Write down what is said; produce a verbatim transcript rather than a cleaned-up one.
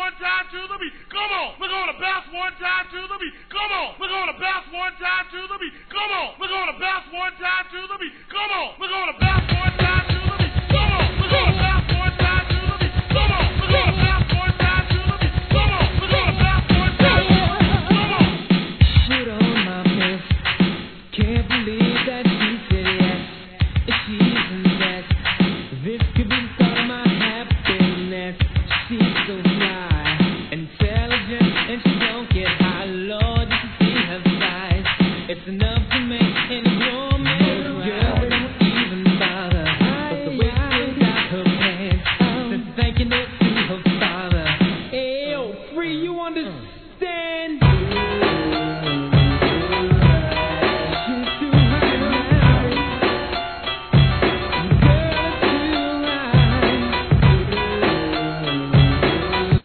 one time to the beat. Come on, we're gonna bounce one time to the beat. Come on, we're gonna bounce one time to the beat. Come on, we're gonna bounce one time to the beat. Come on, we're gonna bounce one time.